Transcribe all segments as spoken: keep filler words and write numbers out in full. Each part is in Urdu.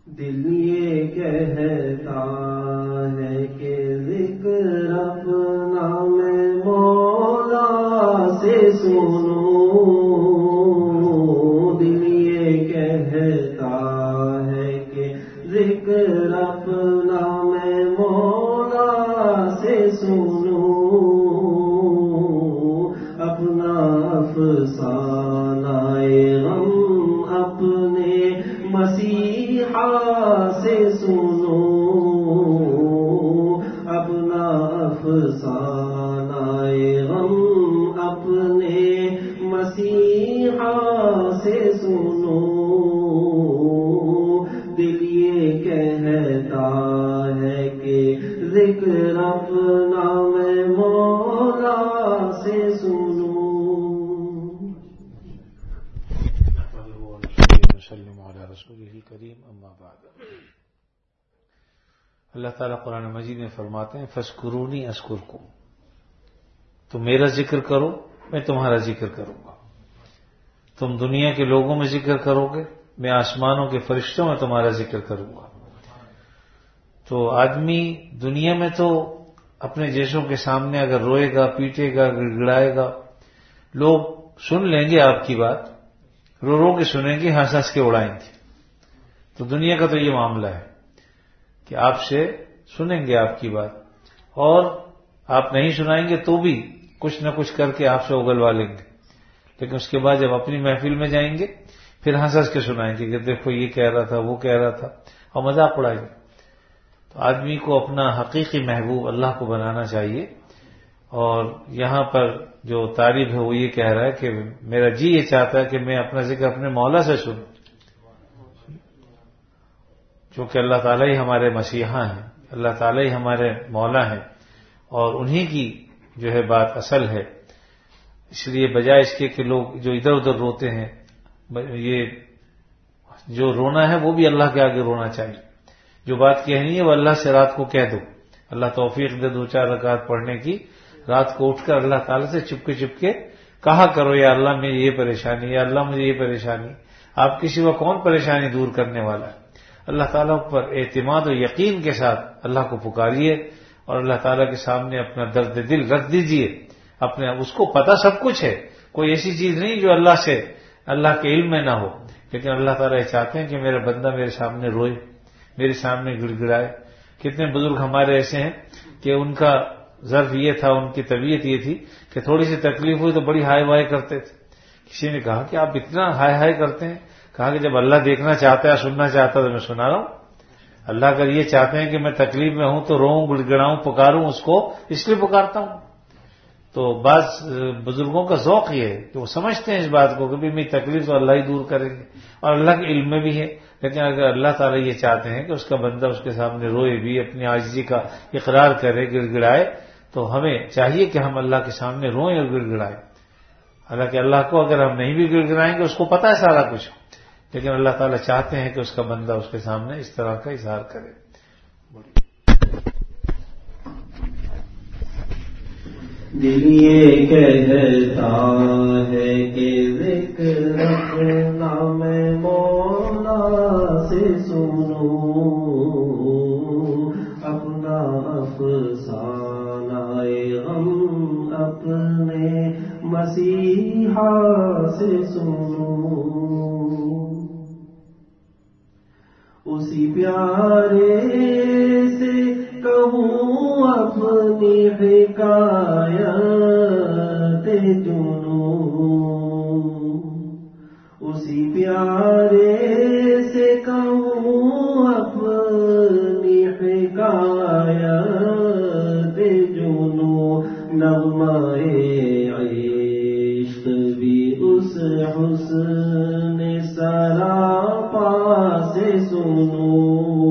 دل یہ کہتا ہے کہ ذکر اپنا میں مولا سے سنوں، دل یہ کہتا ہے کہ ذکر اپنا میں مولا سے سنوں، اپنا افسانہ غم اپنے مسیحا سے سنو، اپنا افسانہ غم اپنے مسیحا سے سنو، دل یہ کہتا ہے کہ ذکر اپنا میں مولا سے سنو۔ وسلم علی رسولہ کریم اما بعد۔ اللہ تعالیٰ قرآن مجید میں فرماتے ہیں فاذکرونی اذکرکم، تم میرا ذکر کرو میں تمہارا ذکر کروں گا، تم دنیا کے لوگوں میں ذکر کرو گے میں آسمانوں کے فرشتوں میں تمہارا ذکر کروں گا۔ تو آدمی دنیا میں تو اپنے جیسوں کے سامنے اگر روئے گا، پیٹے گا، گڑ گڑائے گا، لوگ سن لیں گے آپ کی بات، رو رو کے سنیں گے، ہنس ہنس کے اڑائیں گے۔ تو دنیا کا تو یہ معاملہ ہے کہ آپ سے سنیں گے آپ کی بات، اور آپ نہیں سنائیں گے تو بھی کچھ نہ کچھ کر کے آپ سے اگلوا لیں گے، لیکن اس کے بعد جب اپنی محفل میں جائیں گے پھر ہنس ہنس کے سنائیں گے کہ دیکھو یہ کہہ رہا تھا، وہ کہہ رہا تھا، اور مذاق اڑائیں گے۔ تو آدمی کو اپنا حقیقی محبوب اللہ کو بنانا چاہیے، اور یہاں پر جو تعریف ہے وہ یہ کہہ رہا ہے کہ میرا جی یہ چاہتا ہے کہ میں اپنا ذکر اپنے مولا سے سنوں، چونکہ اللہ تعالیٰ ہی ہمارے مسیحا ہیں، اللہ تعالیٰ ہی ہمارے مولا ہیں، اور انہی کی جو ہے بات اصل ہے۔ اس لیے بجائے اس کے کہ لوگ جو ادھر ادھر روتے ہیں، یہ جو رونا ہے وہ بھی اللہ کے آگے رونا چاہیے، جو بات کہنی ہے وہ اللہ سے رات کو کہہ دو، اللہ توفیق دے دو چار رکعت پڑھنے کی، رات کو اٹھ کر اللہ تعالیٰ سے چپکے چپکے کہا کرو یا اللہ میں یہ پریشانی، یا اللہ مجھے یہ پریشانی۔ آپ کی سوا کون پریشانی دور کرنے والا ہے؟ اللہ تعالیٰ پر اعتماد و یقین کے ساتھ اللہ کو پکاریے، اور اللہ تعالیٰ کے سامنے اپنا درد دل رکھ دیجئے۔ اپنے اس کو پتہ سب کچھ ہے، کوئی ایسی چیز نہیں جو اللہ سے اللہ کے علم میں نہ ہو، لیکن اللہ تعالیٰ یہ چاہتے ہیں کہ میرا بندہ میرے سامنے روئے، میرے سامنے گڑ گڑائے۔ کتنے بزرگ ہمارے ایسے ہیں کہ ان کا ظرف یہ تھا، ان کی طبیعت یہ تھی کہ تھوڑی سی تکلیف ہوئی تو بڑی ہائے وائے کرتے تھے۔ کسی نے کہا کہ آپ اتنا ہائے ہائے کرتے ہیں؟ کہا کہ جب اللہ دیکھنا چاہتا ہے، سننا چاہتا ہے تو میں سنا رہا ہوں۔ اللہ اگر یہ چاہتے ہیں کہ میں تکلیف میں ہوں تو روؤں، گڑ گڑاؤں، پکاروں اس کو، اس لیے پکارتا ہوں۔ تو بعض بزرگوں کا ذوق یہ ہے کہ وہ سمجھتے ہیں اس بات کو کہ بھی میری تکلیف تو اللہ ہی دور کریں گے، اور اللہ کے علم میں بھی ہے، لیکن اگر اللہ تعالیٰ یہ چاہتے ہیں کہ اس کا بندہ اس کے سامنے روئے بھی، اپنی عاجزی کا اقرار کرے، گڑ گڑائے، تو ہمیں چاہیے کہ ہم اللہ کے سامنے روئیں اور گڑ گڑائیں۔ حالانکہ اللہ کو اگر ہم نہیں بھی گڑ گڑائیں گے، اس کو پتہ ہے سارا کچھ، لیکن اللہ تعالیٰ چاہتے ہیں کہ اس کا بندہ اس کے سامنے اس طرح کا اظہار کرے۔ دل یہ کہتا ہے کہ ذکر اپنا میں مولا سے سنوں، اپنا افسانہ غم اپنے مسیحا سے سنوں، اسی پیارے سے کہوں اپنی حکایت جنوں، اسی پیارے سے کہوں اپنی حکایت جنوں، نغمہ عشق بھی اس حسن سراپا سے سنوں،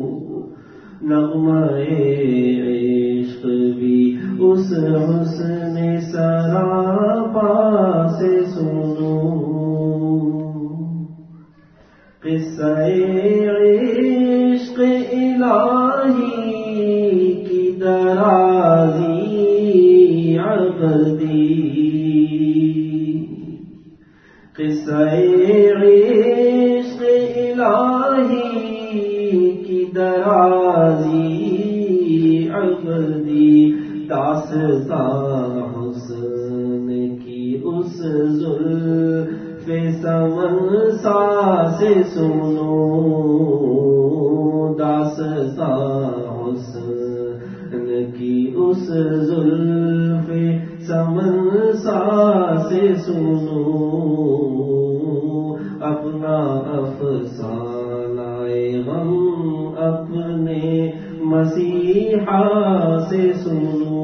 نغمہ عشق بھی اس حسن سراپا سے سنوں، قصہ عشق الہی کی درازی عبدی، قصہ عشق الہی داستان حسن کی اس زلف سمن سا سے سنو، داستان حسن کی اس زلف سمن سا سے سنو، اپنا افسانہ غم اپنے مسیحا سے سنو،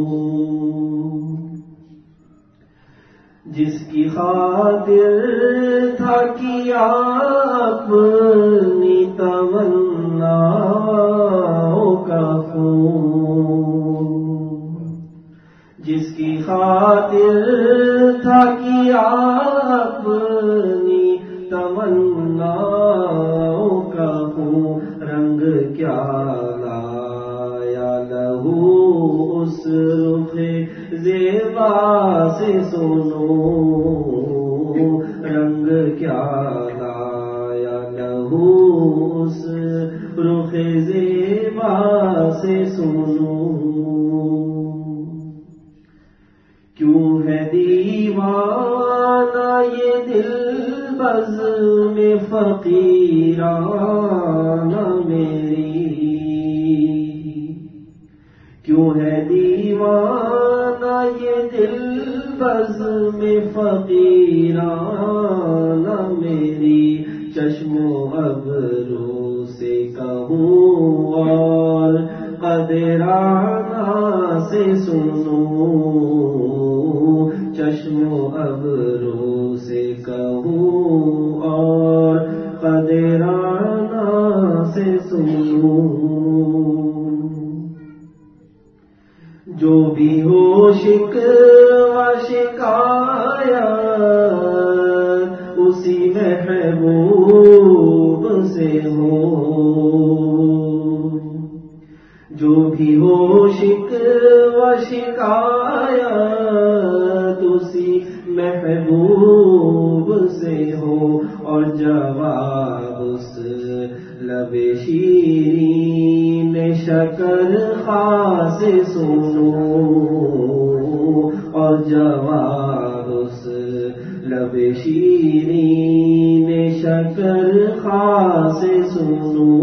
جس کی خاطر تھا کیا اپنی تمناؤں کا خون، جس کی خاطر تھا کیا اپنی تمناؤں کا خون، رنگ کیا لایا لہو اس رخ زیبا سے سنو، رنگ کیا لایا لہو اس رخ زیبا سے سنو، کیوں ہے دیوانہ یہ دل بزم فقیرانہ میری، کیوں ہے دیوانہ یہ دل بزم فقیرانہ میری، چشم و ابرو سے کہوں اور قدرانہ سے سنو، چشم و ابرو سے کہوں اور قدرانہ سے سنو، جو بھی ہو شکوہ شکایت اسی محبوب سے ہو، جو بھی ہو شکوہ شکایت اسی محبوب سے ہو، اور جواب اس لب شیرین شکر خاص سنو، اور جواب اس لب شیرین شکر خاص سنو،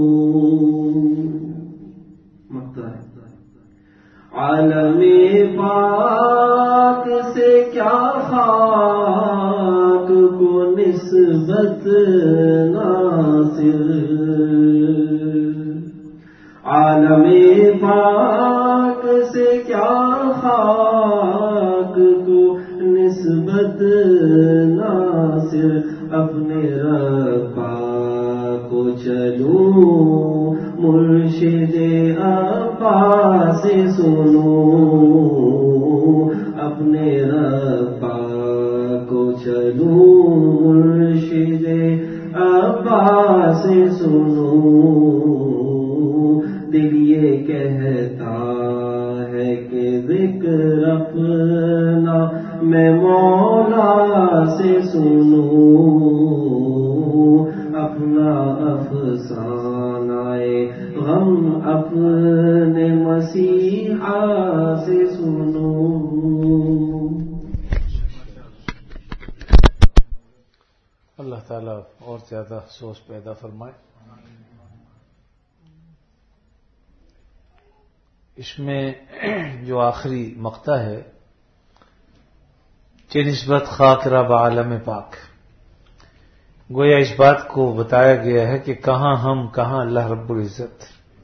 عالم پاک سے کیا خاک کو نسبت ناصر، عالم پاک سے کیا خاک کو نسبت ناصر، اپنے رب پاک کو چلوں مرشد عباس سے سنو، اپنے رب پاک کو چلوں مرشد عباس سے سنو، دل یہ کہتا ہے کہ ذکر اپنا میں مولا سے سنوں، اپنا افسانہ غم اپنے مسیحا سے سنو۔ اللہ تعالیٰ اور زیادہ افسوس پیدا فرمائے۔ اس میں جو آخری مقطع ہے کہ نسبت خاک رب عالم پاک، گویا اس بات کو بتایا گیا ہے کہ کہاں ہم کہاں اللہ رب العزت،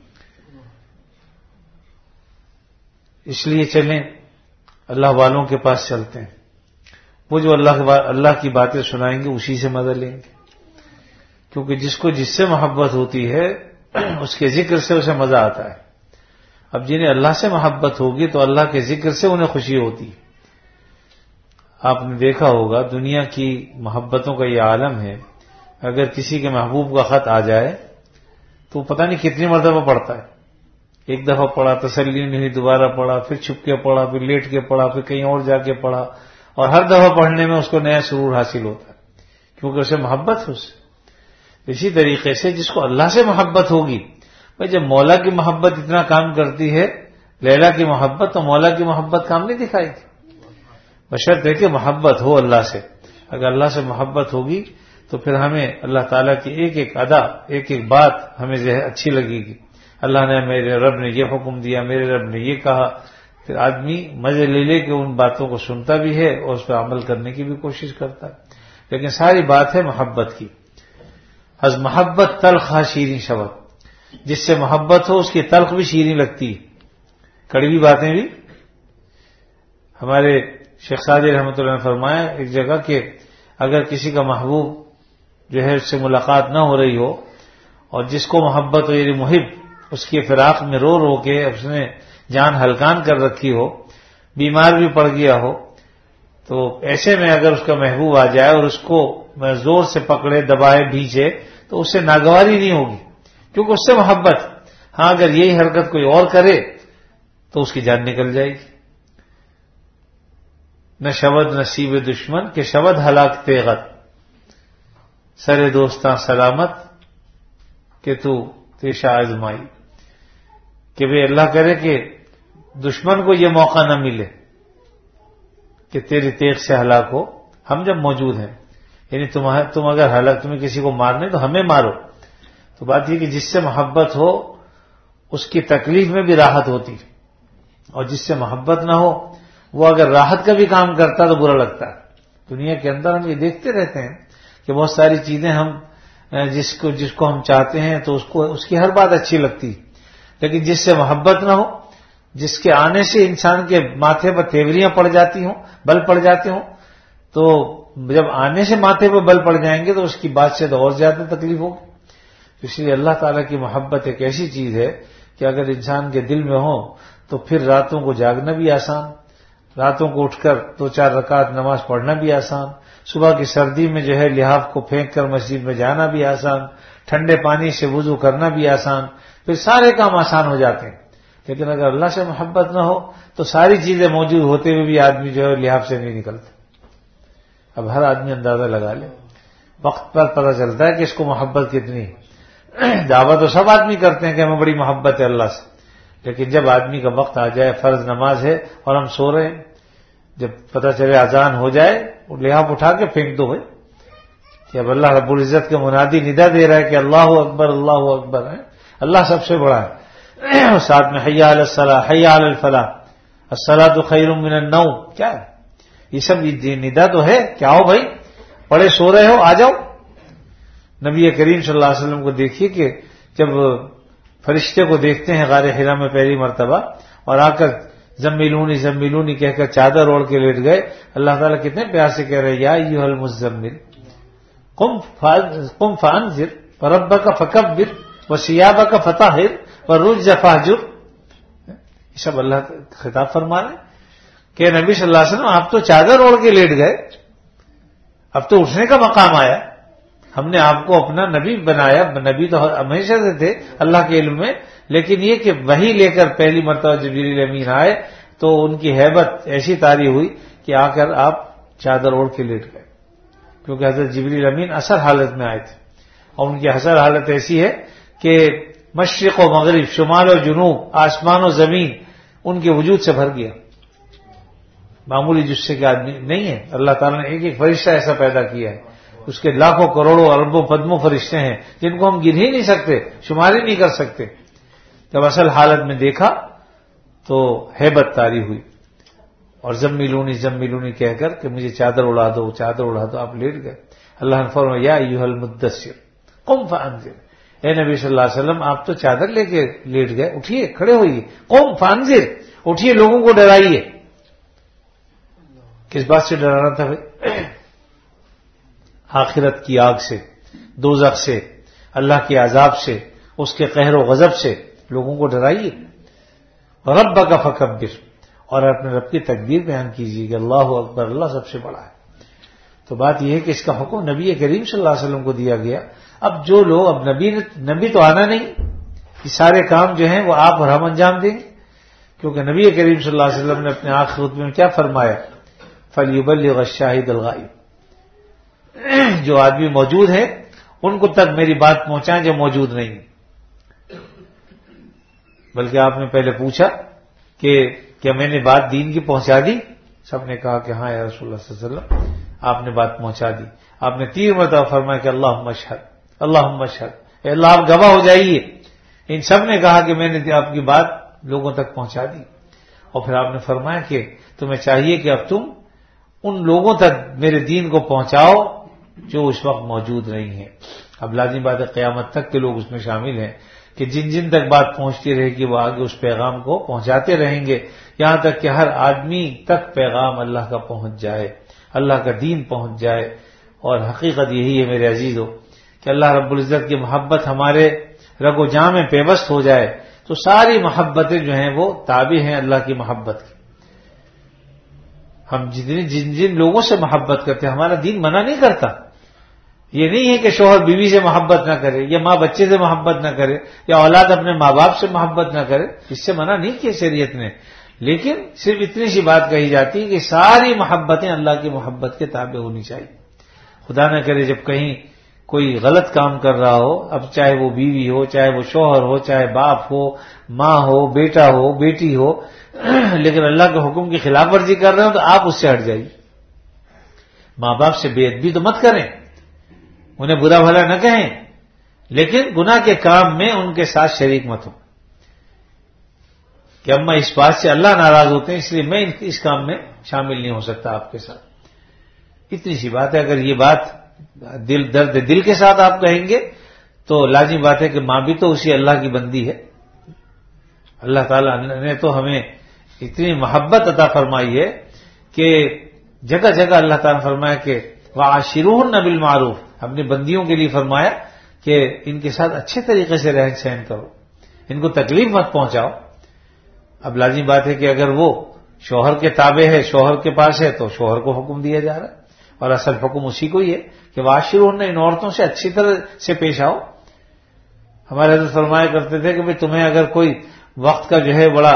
اس لیے چلیں اللہ والوں کے پاس چلتے ہیں، وہ جو اللہ اللہ کی باتیں سنائیں گے اسی سے مزہ لیں گے، کیونکہ جس کو جس سے محبت ہوتی ہے اس کے ذکر سے اسے مزہ آتا ہے۔ اب جنہیں اللہ سے محبت ہوگی تو اللہ کے ذکر سے انہیں خوشی ہوتی۔ آپ نے دیکھا ہوگا دنیا کی محبتوں کا یہ عالم ہے، اگر کسی کے محبوب کا خط آ جائے تو پتہ نہیں کتنی مرتبہ پڑھتا ہے، ایک دفعہ پڑھا تسلی نہیں ہوئی، دوبارہ پڑھا، پھر چھپ کے پڑھا، پھر لیٹ کے پڑھا، پھر کہیں اور جا کے پڑھا، اور ہر دفعہ پڑھنے میں اس کو نیا سرور حاصل ہوتا ہے کیونکہ اسے محبت ہے اس سے۔ اسی طریقے سے جس کو اللہ سے محبت ہوگی، بھائی جب مولا کی محبت اتنا کام کرتی ہے لیلا کی محبت تو مولا کی محبت کام نہیں دکھائے گی، بشرطے کہ محبت ہو اللہ سے. اگر اللہ سے محبت ہوگی تو پھر ہمیں اللہ تعالیٰ کی ایک ایک ادا، ایک ایک بات ہمیں جو ہے اچھی لگے گی. اللہ نے میرے رب نے یہ حکم دیا، میرے رب نے یہ کہا، پھر آدمی مزے لے لے کے ان باتوں کو سنتا بھی ہے اور اس پہ عمل کرنے کی بھی کوشش کرتا ہے. لیکن ساری بات ہے محبت کی. از محبت تلخ شیریں شبت، جس سے محبت ہو اس کی تلخ بھی شیریں لگتی ہے، کڑوی باتیں بھی. ہمارے شیخ سعدی رحمۃ اللہ نے فرمایا ایک جگہ کہ اگر کسی کا محبوب جو ہے اس سے ملاقات نہ ہو رہی ہو اور جس کو محبت ہو یعنی محب اس کی فراق میں رو رو کے اس نے جان ہلکان کر رکھی ہو، بیمار بھی پڑ گیا ہو، تو ایسے میں اگر اس کا محبوب آ جائے اور اس کو زور سے پکڑے دبائے بھیجے تو اس سے ناگواری نہیں ہوگی کیونکہ اس سے محبت. ہاں اگر یہی حرکت کوئی اور کرے تو اس کی جان نکل جائے گی. نہ شبد نصیب دشمن کہ شبد ہلاک تیغت، سر دوستاں سلامت کہ تو تیشا آزمائی. کہ بھئی اللہ کرے کہ دشمن کو یہ موقع نہ ملے کہ تیری تیغ سے ہلاک ہو، ہم جب موجود ہیں. یعنی تم اگر ہلاک تمہیں کسی کو مارنے تو ہمیں مارو. تو بات یہ کہ جس سے محبت ہو اس کی تکلیف میں بھی راحت ہوتی، اور جس سے محبت نہ ہو وہ اگر راحت کا بھی کام کرتا تو برا لگتا ہے. دنیا کے اندر ہم یہ دیکھتے رہتے ہیں کہ بہت ساری چیزیں ہم جس کو جس کو ہم چاہتے ہیں تو اس کو اس کی ہر بات اچھی لگتی، لیکن جس سے محبت نہ ہو، جس کے آنے سے انسان کے ماتھے پر تیوریاں پڑ جاتی ہوں، بل پڑ جاتے ہوں، تو جب آنے سے ماتھے پر بل پڑ جائیں گے تو اس کی بات سے تو اور زیادہ تکلیف ہوگی. اس لیے اللہ تعالیٰ کی محبت ایک ایسی چیز ہے کہ اگر انسان کے دل میں ہو تو پھر راتوں کو جاگنا بھی آسان، راتوں کو اٹھ کر دو چار رکعت نماز پڑھنا بھی آسان، صبح کی سردی میں جو ہے لحاف کو پھینک کر مسجد میں جانا بھی آسان، ٹھنڈے پانی سے وضو کرنا بھی آسان، پھر سارے کام آسان ہو جاتے ہیں. لیکن اگر اللہ سے محبت نہ ہو تو ساری چیزیں موجود ہوتے ہوئے بھی آدمی جو ہے لحاف سے نہیں نکلتا. اب ہر آدمی اندازہ لگا لے، وقت پر پتہ چلتا ہے کہ اس کو محبت کتنی ہے. دعویٰ تو سب آدمی کرتے ہیں کہ ہمیں بڑی محبت ہے اللہ سے، لیکن جب آدمی کا وقت آ جائے، فرض نماز ہے اور ہم سو رہے ہیں، جب پتہ چلے اذان ہو جائے لحاف اٹھا کے پھینک دو بھائی کہ اب اللہ رب العزت کے منادی ندا دے رہا ہے کہ اللہ اکبر اللہ اکبر ہے، اللہ سب سے بڑا ہے. ساتھ میں حی علی الصلاۃ حی علی الفلاح الصلاۃ خیر من النوم، کیا ہے یہ سب ندا تو ہے کہ آؤ بھائی پڑے سو رہے ہو آ جاؤ. نبی کریم صلی اللہ علیہ وسلم کو دیکھیے کہ جب فرشتے کو دیکھتے ہیں غار حرا میں پہلی مرتبہ اور آ کر زملونی زملونی کہہ کر چادر اوڑھ کے لیٹ گئے، اللہ تعالیٰ کتنے پیار سے کہہ رہے یا ایھا المزمل قم فانذر وربک فکبر وثیابک فطہر والرجز فاہجر. یہ سب اللہ خطاب فرما رہے ہیں کہ نبی صلی اللہ علیہ وسلم آپ تو چادر اوڑھ کے لیٹ گئے، اب تو اٹھنے کا مقام آیا. ہم نے آپ کو اپنا نبی بنایا، نبی تو ہمیشہ سے تھے اللہ کے علم میں، لیکن یہ کہ وحی لے کر پہلی مرتبہ جبریل امین آئے تو ان کی ہیبت ایسی طاری ہوئی کہ آ کر آپ چادر اوڑھ کے لیٹ گئے، کیونکہ حضرت جبریل امین اثر حالت میں آئے تھے اور ان کی اثر حالت ایسی ہے کہ مشرق و مغرب، شمال و جنوب، آسمان و زمین ان کے وجود سے بھر گیا. معمولی جسے کے آدمی نہیں ہے، اللہ تعالیٰ نے ایک ایک فرشتہ ایسا پیدا کیا ہے، اس کے لاکھوں کروڑوں اربوں پدموں فرشتے ہیں جن کو ہم گن ہی نہیں سکتے، شمار ہی نہیں کر سکتے. جب اصل حالت میں دیکھا تو ہیبت طاری ہوئی اور زملونی زملونی کہہ کر کہ مجھے چادر اڑا دو چادر اڑا دو، آپ لیٹ گئے. اللہ نے فرمایا یا ایھا المدثر قم فانذر، اے نبی صلی اللہ علیہ وسلم آپ تو چادر لے کے لیٹ گئے، اٹھیے کھڑے ہوئیے، قم فانذر اٹھیے لوگوں کو ڈرائیے. کس بات سے ڈرانا تھا بھائی؟ آخرت کی آگ سے، دوزخ سے، اللہ کے عذاب سے، اس کے قہر و غضب سے لوگوں کو ڈرائیے. ربک فکبر، اور اپنے رب کی تکبیر بیان کیجیے کہ اللہ اکبر اللہ سب سے بڑا ہے. تو بات یہ ہے کہ اس کا حکم نبی کریم صلی اللہ علیہ وسلم کو دیا گیا. اب جو لوگ اب نبی نبی تو آنا نہیں، یہ سارے کام جو ہیں وہ آپ اور ہم انجام دیں گے، کیونکہ نبی کریم صلی اللہ علیہ وسلم نے اپنے آخری خطبے میں کیا فرمایا؟ فلیبلغ الشاہد الغائب، جو آدمی موجود ہے ان کو تک میری بات پہنچائیں جو موجود نہیں. بلکہ آپ نے پہلے پوچھا کہ کیا میں نے بات دین کی پہنچا دی؟ سب نے کہا کہ ہاں یا رسول اللہ صلی اللہ علیہ وسلم آپ نے بات پہنچا دی. آپ نے تین مرتبہ فرمایا کہ اللہم اشہد اللہم اشہد، اے اللہ آپ گواہ ہو جائیے. ان سب نے کہا کہ میں نے آپ کی بات لوگوں تک پہنچا دی. اور پھر آپ نے فرمایا کہ تمہیں چاہیے کہ اب تم ان لوگوں تک میرے دین کو پہنچاؤ جو اس وقت موجود نہیں ہیں. اب لازمی بات ہے قیامت تک کے لوگ اس میں شامل ہیں کہ جن جن تک بات پہنچتی رہے گی وہ آگے اس پیغام کو پہنچاتے رہیں گے یہاں تک کہ ہر آدمی تک پیغام اللہ کا پہنچ جائے، اللہ کا دین پہنچ جائے. اور حقیقت یہی ہے میرے عزیزو کہ اللہ رب العزت کی محبت ہمارے رگ و جاں میں پیوست ہو جائے تو ساری محبتیں جو ہیں وہ تابع ہیں اللہ کی محبت کی. ہم جتنی جن جن لوگوں سے محبت کرتے ہیں ہمارا دین منع نہیں کرتا. یہ نہیں ہے کہ شوہر بیوی سے محبت نہ کرے یا ماں بچے سے محبت نہ کرے یا اولاد اپنے ماں باپ سے محبت نہ کرے، اس سے منع نہیں کیا شریعت نے. لیکن صرف اتنی سی بات کہی جاتی ہے کہ ساری محبتیں اللہ کی محبت کے تابع ہونی چاہیے. خدا نہ کرے جب کہیں کوئی غلط کام کر رہا ہو، اب چاہے وہ بیوی ہو، چاہے وہ شوہر ہو، چاہے باپ ہو، ماں ہو، بیٹا ہو، بیٹی ہو، لیکن اللہ کے حکم کی خلاف ورزی کر رہے ہو تو آپ اس سے ہٹ جائیے. ماں باپ سے بے ادبی تو مت کریں، انہیں برا بھلا نہ کہیں، لیکن گناہ کے کام میں ان کے ساتھ شریک مت ہو کہ اما اس بات سے اللہ ناراض ہوتے ہیں اس لیے میں اس کام میں شامل نہیں ہو سکتا آپ کے ساتھ. اتنی سی بات ہے. اگر یہ بات دل درد دل کے ساتھ آپ کہیں گے تو لازمی بات ہے کہ ماں بھی تو اسی اللہ کی بندی ہے. اللہ تعالیٰ نے تو ہمیں اتنی محبت عطا فرمائی ہے کہ جگہ جگہ اللہ تعالیٰ نے فرمایا کہ وَعَاشِرُوهُنَّ بِالْمَعْرُوفِ، اپنی بندیوں کے لیے فرمایا کہ ان کے ساتھ اچھے طریقے سے رہن سہن کرو، ان کو تکلیف مت پہنچاؤ. اب لازمی بات ہے کہ اگر وہ شوہر کے تابع ہے، شوہر کے پاس ہے تو شوہر کو حکم دیا جا رہا ہے اور اصل حکم اسی کو ہی ہے کہ وَعَاشِرُوهُنَّ، ان عورتوں سے اچھی طرح سے پیش آؤ. ہمارے حضرت فرمایا کرتے تھے کہ بھئی تمہیں اگر کوئی وقت کا جو ہے بڑا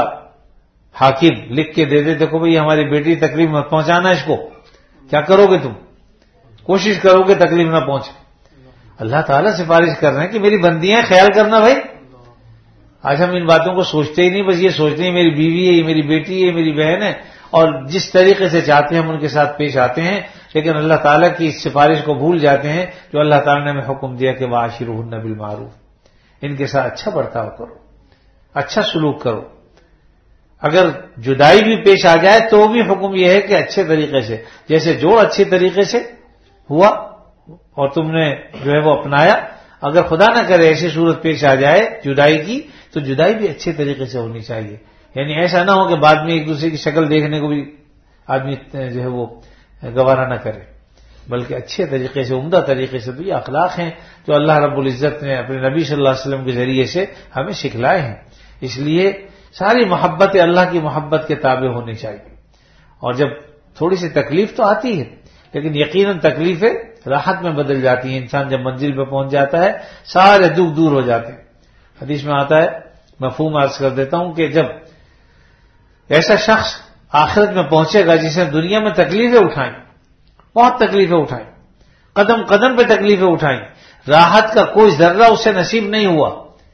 حاکم لکھ کے دے دے دیکھو بھئی ہماری بیٹی تکلیف مت پہنچانا، اس کو کیا کرو گے تم؟ کوشش کرو کہ تکلیف نہ پہنچے. اللہ تعالیٰ سفارش کر رہے ہیں کہ میری بندیاں خیال کرنا بھائی. آج ہم ان باتوں کو سوچتے ہی نہیں، بس یہ سوچتے ہیں میری بیوی ہے، یہ میری بیٹی ہے، میری بہن ہے، اور جس طریقے سے چاہتے ہیں ہم ان کے ساتھ پیش آتے ہیں، لیکن اللہ تعالیٰ کی اس سفارش کو بھول جاتے ہیں جو اللہ تعالیٰ نے ہمیں حکم دیا کہ وَعَاشِرُوهُنَّ بِالْمَعْرُوفِ، ان کے ساتھ اچھا برتاؤ کرو، اچھا سلوک کرو. اگر جدائی بھی پیش آ جائے تو بھی حکم یہ ہے کہ اچھے طریقے سے، جیسے جوڑ اچھے طریقے سے ہوا اور تم نے جو ہے وہ اپنایا، اگر خدا نہ کرے ایسی صورت پیش آ جائے جدائی کی تو جدائی بھی اچھے طریقے سے ہونی چاہیے. یعنی ایسا نہ ہو کہ بعد میں ایک دوسرے کی شکل دیکھنے کو بھی آدمی جو ہے وہ گوارا نہ کرے، بلکہ اچھے طریقے سے، عمدہ طریقے سے. تو یہ اخلاق ہیں جو اللہ رب العزت نے اپنے نبی صلی اللہ علیہ وسلم کے ذریعے سے ہمیں سکھلائے ہیں. اس لیے ساری محبتیں اللہ کی محبت کے تابع ہونی چاہیے. اور جب تھوڑی سی تکلیف تو آتی ہے لیکن یقیناً تکلیفیں راحت میں بدل جاتی ہیں. انسان جب منزل پہ پہنچ جاتا ہے سارے دکھ دور ہو جاتے ہیں. حدیث میں آتا ہے، مفہوم عرض کر دیتا ہوں، کہ جب ایسا شخص آخرت میں پہنچے گا جس نے دنیا میں تکلیفیں اٹھائیں، بہت تکلیفیں اٹھائیں، قدم قدم پہ تکلیفیں اٹھائیں، راحت کا کوئی ذرہ اسے نصیب نہیں ہوا،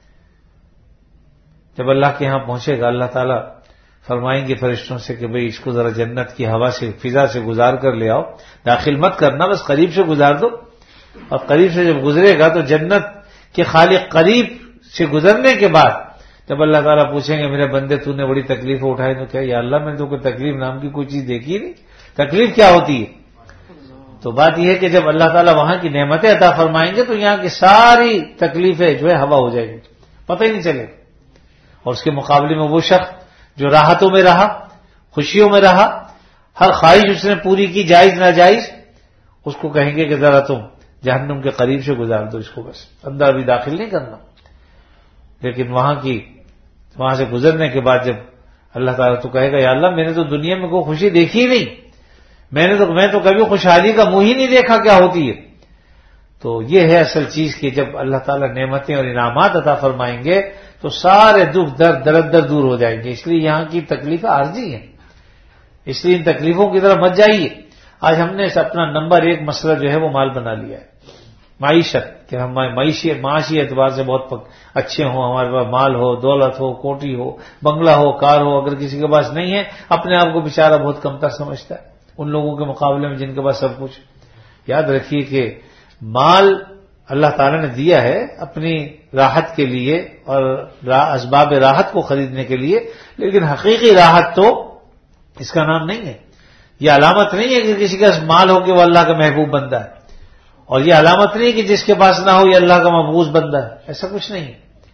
جب اللہ کے ہاں پہنچے گا اللہ تعالیٰ فرمائیں گے فرشتوں سے کہ بھئی اس کو ذرا جنت کی ہوا سے، فضا سے گزار کر لے آؤ، داخل مت کرنا، بس قریب سے گزار دو. اور قریب سے جب گزرے گا تو جنت کے خالق قریب سے گزرنے کے بعد جب اللہ تعالیٰ پوچھیں گے میرے بندے تو نے بڑی تکلیف اٹھائی، تو کیا یا اللہ میں نے تو کوئی تکلیف نام کی کوئی چیز دیکھی نہیں، تکلیف کیا ہوتی ہے؟ تو بات یہ ہے کہ جب اللہ تعالیٰ وہاں کی نعمتیں عطا فرمائیں گے تو یہاں کی ساری تکلیفیں جو ہے ہوا ہو جائیں گی، پتہ ہی نہیں چلے گا. اور اس کے مقابلے میں وہ شخص جو راحتوں میں رہا، خوشیوں میں رہا، ہر خواہش اس نے پوری کی جائز ناجائز، اس کو کہیں گے کہ ذرا تم جہنم کے قریب سے گزار دو اس کو، بس اندر بھی داخل نہیں کرنا. لیکن وہاں کی وہاں سے گزرنے کے بعد جب اللہ تعالیٰ تو کہے گا یا اللہ میں نے تو دنیا میں کوئی خوشی دیکھی نہیں، میں نے تو میں تو کبھی خوشحالی کا منہ ہی نہیں دیکھا کیا ہوتی ہے. تو یہ ہے اصل چیز کہ جب اللہ تعالیٰ نعمتیں اور انعامات عطا فرمائیں گے تو سارے دکھ درد درد دور ہو جائیں گے. اس لیے یہاں کی تکلیفیں عارضی ہیں، اس لیے ان تکلیفوں کی طرف مت جائیے. آج ہم نے اپنا نمبر ایک مسئلہ جو ہے وہ مال بنا لیا ہے. معیشت کہ ہم معیشی معاشی اعتبار سے بہت اچھے ہوں، ہمارے پاس مال ہو، دولت ہو، کوٹھی ہو، بنگلہ ہو، کار ہو. اگر کسی کے پاس نہیں ہے اپنے آپ کو بیچارہ بہت کمتر سمجھتا ہے ان لوگوں کے مقابلے میں جن کے پاس سب کچھ. یاد رکھیے کہ مال اللہ تعالیٰ نے دیا ہے اپنی راحت کے لیے اور اسباب راحت کو خریدنے کے لیے، لیکن حقیقی راحت تو اس کا نام نہیں ہے. یہ علامت نہیں ہے کہ کسی کا مال ہو کہ وہ اللہ کا محبوب بندہ ہے، اور یہ علامت نہیں کہ جس کے پاس نہ ہو یہ اللہ کا مبغوض بندہ ہے. ایسا کچھ نہیں ہے،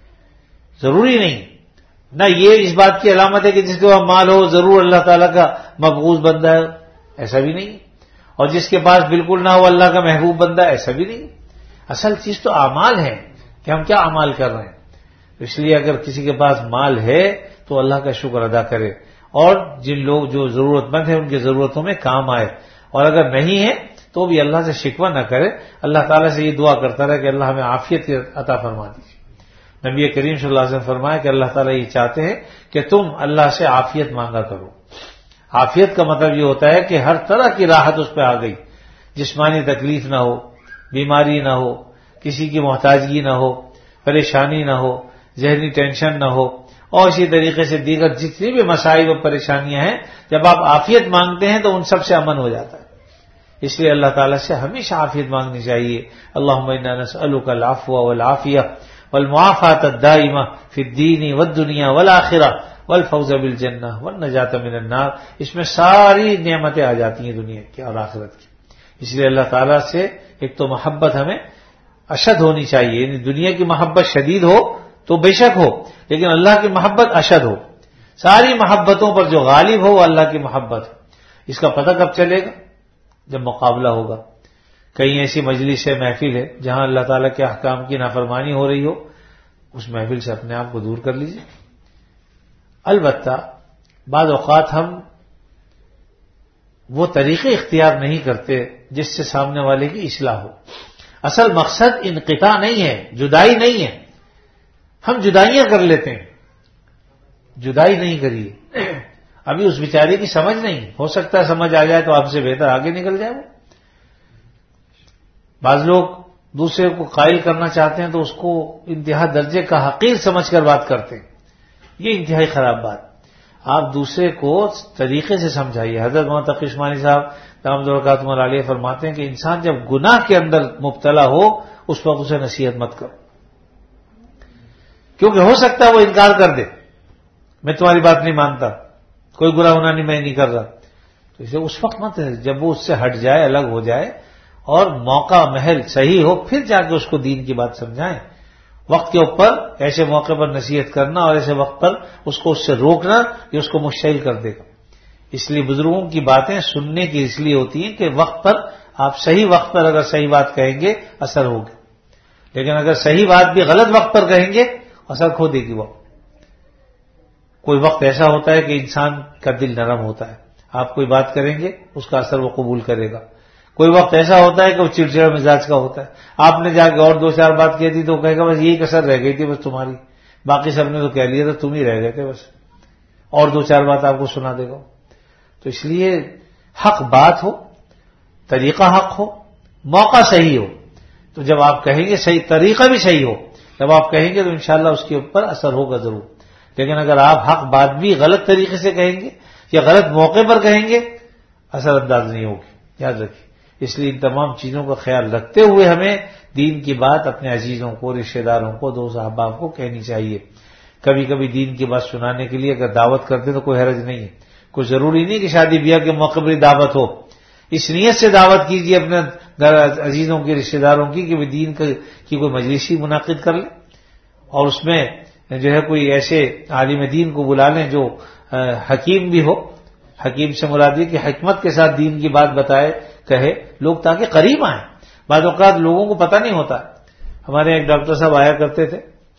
ضروری نہیں. نہ یہ اس بات کی علامت ہے کہ جس کے پاس مال ہو ضرور اللہ تعالیٰ کا مبغوض بندہ ہے، ایسا بھی نہیں. اور جس کے پاس بالکل نہ ہو اللہ کا محبوب بندہ، ایسا بھی نہیں. اصل چیز تو اعمال ہے کہ ہم کیا اعمال کر رہے ہیں. اس لیے اگر کسی کے پاس مال ہے تو اللہ کا شکر ادا کرے اور جن لوگ جو ضرورت مند ہیں ان کی ضرورتوں میں کام آئے، اور اگر نہیں ہے تو بھی اللہ سے شکوہ نہ کرے، اللہ تعالیٰ سے یہ دعا کرتا رہے کہ اللہ ہمیں عافیت عطا فرما دیجیے. نبی کریم صلی اللہ علیہ وسلم فرمایا کہ اللہ تعالیٰ یہ چاہتے ہیں کہ تم اللہ سے عافیت مانگا کرو. عافیت کا مطلب یہ ہوتا ہے کہ ہر طرح کی راحت اس پہ آ گئی، جسمانی تکلیف نہ ہو، بیماری نہ ہو، کسی کی محتاجگی نہ ہو، پریشانی نہ ہو، ذہنی ٹینشن نہ ہو، اور اسی طریقے سے دیگر جتنی بھی مسائل و پریشانیاں ہیں جب آپ عافیت مانگتے ہیں تو ان سب سے امن ہو جاتا ہے. اس لیے اللہ تعالیٰ سے ہمیشہ عافیت مانگنی چاہیے. اللہم انا نسألک العفو والعافیہ والمعافاة الدائمہ فی الدین والدنیا والآخرہ والفوز بالجنہ والنجاة من النار. اس میں ساری نعمتیں آ جاتی ہیں دنیا کی اور آخرت کی. اس لیے اللہ تعالیٰ سے ایک تو محبت ہمیں اشد ہونی چاہیے، یعنی دنیا کی محبت شدید ہو تو بے شک ہو، لیکن اللہ کی محبت اشد ہو. ساری محبتوں پر جو غالب ہو وہ اللہ کی محبت ہو. اس کا پتہ کب چلے گا؟ جب مقابلہ ہوگا. کہیں ایسی مجلس ہے، محفل ہے جہاں اللہ تعالیٰ کے احکام کی نافرمانی ہو رہی ہو، اس محفل سے اپنے آپ کو دور کر لیجیے. البتہ بعض اوقات ہم وہ طریقے اختیار نہیں کرتے جس سے سامنے والے کی اصلاح ہو. اصل مقصد انقطاع نہیں ہے، جدائی نہیں ہے. ہم جدائیاں کر لیتے ہیں، جدائی نہیں کریے. ابھی اس بیچارے کی سمجھ نہیں، ہو سکتا ہے سمجھ آ جائے تو آپ سے بہتر آگے نکل جائے. وہ بعض لوگ دوسرے کو قائل کرنا چاہتے ہیں تو اس کو انتہا درجے کا حقیر سمجھ کر بات کرتے ہیں. یہ انتہائی خراب بات. آپ دوسرے کو طریقے سے سمجھائیے. حضرت مولانا تقی عثمانی صاحب دامت برکاتہم العالیہ فرماتے ہیں کہ انسان جب گناہ کے اندر مبتلا ہو اس وقت اسے نصیحت مت کرو، کیونکہ ہو سکتا ہے وہ انکار کر دے، میں تمہاری بات نہیں مانتا، کوئی برا ہونا نہیں، میں نہیں کر رہا. تو اسے اس وقت مت، جب وہ اس سے ہٹ جائے، الگ ہو جائے اور موقع محل صحیح ہو پھر جا کے اس کو دین کی بات سمجھائیں. وقت کے اوپر ایسے موقع پر نصیحت کرنا اور ایسے وقت پر اس کو اس سے روکنا یہ اس کو مشتعل کر دے گا. اس لیے بزرگوں کی باتیں سننے کی اس لیے ہوتی ہیں کہ وقت پر آپ صحیح وقت پر اگر صحیح بات کہیں گے اثر ہوگا، لیکن اگر صحیح بات بھی غلط وقت پر کہیں گے اثر کھو دے گی. وہ کوئی وقت ایسا ہوتا ہے کہ انسان کا دل نرم ہوتا ہے، آپ کوئی بات کریں گے اس کا اثر وہ قبول کرے گا. کوئی وقت ایسا ہوتا ہے کہ وہ چڑچڑا مزاج کا ہوتا ہے، آپ نے جا کے اور دو چار بات کہہ دی تو کہے گا بس یہی کسر رہ گئی تھی بس تمہاری، باقی سب نے تو کہہ لیا تھا، تم ہی رہ گئے تھے بس، اور دو چار بات آپ کو سنا دے گا. تو اس لیے حق بات ہو، طریقہ حق ہو، موقع صحیح ہو، تو جب آپ کہیں گے صحیح طریقہ بھی صحیح ہو، جب آپ کہیں گے تو انشاءاللہ اس کے اوپر اثر ہوگا ضرور. لیکن اگر آپ حق بات بھی غلط طریقے سے کہیں گے یا غلط موقع پر کہیں گے اثر انداز نہیں ہوگی. یاد رکھیے. اس لیے ان تمام چیزوں کا خیال رکھتے ہوئے ہمیں دین کی بات اپنے عزیزوں کو، رشتہ داروں کو، دوست احباب کو کہنی چاہیے. کبھی کبھی دین کی بات سنانے کے لیے اگر دعوت کرتے تو کوئی حرج نہیں ہے. کوئی ضروری نہیں کہ شادی بیاہ کے موقع پر دعوت ہو. اس نیت سے دعوت کیجیے اپنے عزیزوں کی، رشتہ داروں کی کہ وہ دین کی کوئی مجلسی منعقد کر لیں اور اس میں جو ہے کوئی ایسے عالم دین کو بلا لیں جو حکیم بھی ہو. حکیم سے مراد یہ کہ حکمت کے ساتھ دین کی بات بتائے، کہے، لوگ تاکہ قریب آئیں. بعض اوقات لوگوں کو پتہ نہیں ہوتا. ہمارے ایک ڈاکٹر صاحب آیا کرتے تھے،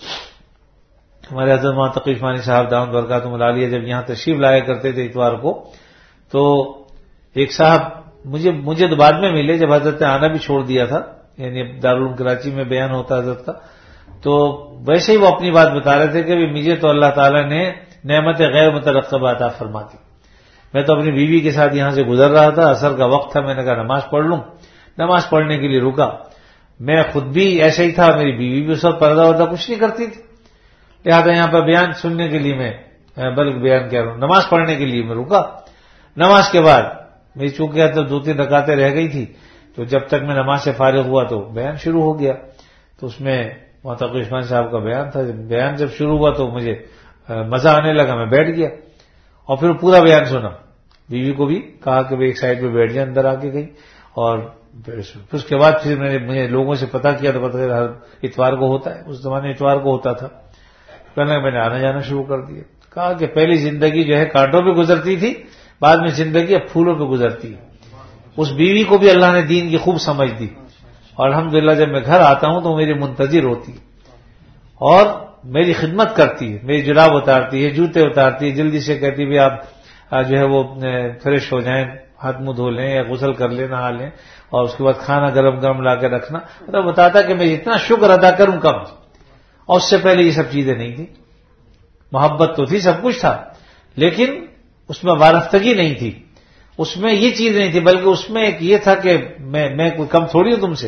ہمارے حضرت مولانا تقی عثمانی صاحب دامت برکاتہم العالیہ جب یہاں تشریف لایا کرتے تھے اتوار کو، تو ایک صاحب مجھے مجھے تو بعد میں ملے جب حضرت نے آنا بھی چھوڑ دیا تھا، یعنی دارالعلوم کراچی میں بیان ہوتا حضرت کا. تو ویسے ہی وہ اپنی بات بتا رہے تھے کہ مجھے تو اللہ تعالیٰ نے نعمت غیر مترقبہ عطا فرما دی. میں تو اپنی بیوی کے ساتھ یہاں سے گزر رہا تھا، عصر کا وقت تھا، میں نے کہا نماز پڑھ لوں. نماز پڑھنے کے لیے رکا میں خود بھی ایسا ہی تھا، میری بیوی بھی اس وقت پردہ وردہ کچھ نہیں کرتی تھی، لہٰذا یہاں پر بیان سننے کے لیے میں بلکہ بیان کہہ رہا ہوں نماز پڑھنے کے لیے میں رکا. نماز کے بعد میری چونکہ تو دو تین رکعتیں رہ گئی تھی، تو جب تک میں نماز سے فارغ ہوا تو بیان شروع ہو گیا. تو اس میں تقی عثمان صاحب کا بیان تھا. بیان جب شروع ہوا تو مجھے مزہ آنے لگا، میں بیٹھ گیا اور پھر پورا بیان سنا. بیوی کو بھی کہا کہ ایک سائڈ پہ بیٹھ جائے، اندر آ کے گئی. اور پھر اس کے بعد پھر میں نے مجھے لوگوں سے پتا کیا تو پتہ چلا ہر اتوار کو ہوتا ہے، اس زمانے اتوار کو ہوتا تھا. پہلے میں نے آنا جانا شروع کر دیا. کہا کہ پہلی زندگی جو ہے کانٹوں پہ گزرتی تھی، بعد میں زندگی اب پھولوں پہ گزرتی ہے. اس بیوی کو بھی اللہ نے دین کی خوب سمجھ دی، اور الحمدللہ جب میں گھر آتا ہوں تو میری منتظر ہوتی ہے اور میری خدمت کرتی ہے، میری جراب اتارتی ہے، جوتے اتارتی ہے، جلدی سے کہتی ہے آپ جو ہے وہ فریش ہو جائیں، ہاتھ منہ دھو لیں یا غسل کر لیں، نہا لیں، اور اس کے بعد کھانا گرم گرم لا کے رکھنا. مطلب بتاتا کہ میں اتنا شکر ادا کروں کم. اور اس سے پہلے یہ سب چیزیں نہیں تھی. محبت تو تھی، سب کچھ تھا، لیکن اس میں وارفتگی نہیں تھی، اس میں یہ چیز نہیں تھی، بلکہ اس میں ایک یہ تھا کہ میں میں کوئی کم تھوڑی ہوں تم سے.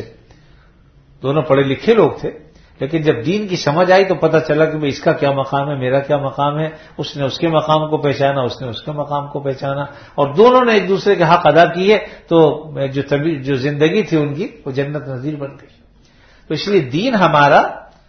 دونوں پڑھے لکھے لوگ تھے، لیکن جب دین کی سمجھ آئی تو پتہ چلا کہ اس کا کیا مقام ہے، میرا کیا مقام ہے. اس نے اس کے مقام کو پہچانا، اس نے اس کے مقام کو پہچانا، اور دونوں نے ایک دوسرے کے حق ادا کیے. تو جو جو زندگی تھی ان کی وہ جنت نظیر بن گئی. تو اس لیے دین ہمارا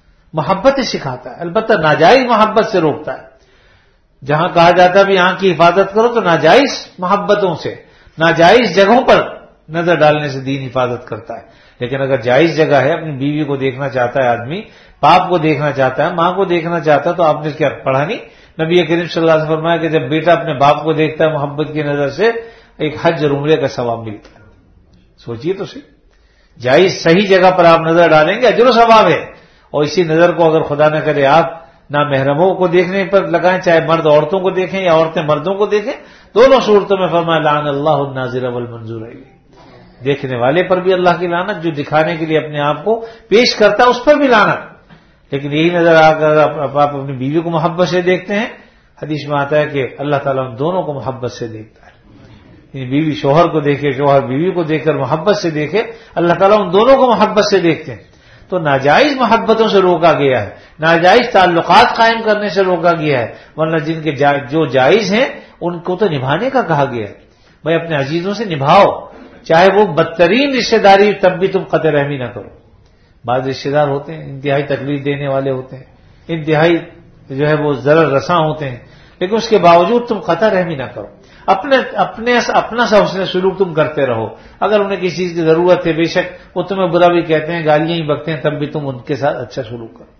محبت سکھاتا ہے، البتہ ناجائز محبت سے روکتا ہے. جہاں کہا جاتا ہے بھی آنکھ کی حفاظت کرو، تو ناجائز محبتوں سے، ناجائز جگہوں پر نظر ڈالنے سے دین حفاظت کرتا ہے. لیکن اگر جائز جگہ ہے، اپنی بیوی کو دیکھنا چاہتا ہے آدمی، باپ کو دیکھنا چاہتا ہے، ماں کو دیکھنا چاہتا ہے، تو آپ نے کیا پڑھا نہیں؟ نبی کریم صلی اللہ علیہ وسلم فرمایا کہ جب بیٹا اپنے باپ کو دیکھتا ہے محبت کی نظر سے، ایک حج اور عمرے کا ثواب ملتا ہے. سوچئے تو صحیح، جائز صحیح جگہ پر آپ نظر ڈالیں گے اجر و ثواب ہے. اور اسی نظر کو اگر خدا نہ کرے آپ نہ محرموں کو دیکھنے پر لگائیں، چاہے مرد عورتوں کو دیکھیں یا عورتیں مردوں کو دیکھیں، دونوں صورتوں میں فرمایا لعن اللہ الناظر والمنظور علیہ. دیکھنے والے پر بھی اللہ کی لعنت، جو دکھانے کے لیے اپنے آپ کو پیش کرتا ہے اس پر بھی لعنت. لیکن یہی نظر اگر آپ اپنی بیوی کو محبت سے دیکھتے ہیں، حدیث میں آتا ہے کہ اللہ تعالیٰ ان دونوں کو محبت سے دیکھتا ہے. یعنی بیوی شوہر کو دیکھے، شوہر بیوی کو دیکھ کر محبت سے دیکھے، اللہ تعالیٰ ان دونوں کو محبت سے دیکھتے ہیں. تو ناجائز محبتوں سے روکا گیا ہے، ناجائز تعلقات قائم کرنے سے روکا گیا ہے، ورنہ جن کے جو جائز ہیں ان کو تو نبھانے کا کہا گیا ہے. بھائی اپنے عزیزوں سے نبھاؤ، چاہے وہ بدترین رشتہ داری تب بھی تم قطع رحمی نہ کرو. بعض رشتہ دار ہوتے ہیں انتہائی تکلیف دینے والے ہوتے ہیں، انتہائی جو ہے وہ ضرر رساں ہوتے ہیں، لیکن اس کے باوجود تم قطع رحمی نہ کرو. اپنے اپنے اپنا سا حسن سلوک تم کرتے رہو. اگر انہیں کسی چیز کی ضرورت ہے، بے شک وہ تمہیں برا بھی کہتے ہیں، گالیاں ہی بکتے ہیں، تب بھی تم ان کے ساتھ اچھا سلوک کرو.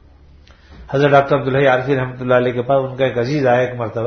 حضرت ڈاکٹر عبدالحی عارفی رحمۃ اللہ علیہ کے پاس ان کا ایک عزیز آیا ایک مرتبہ،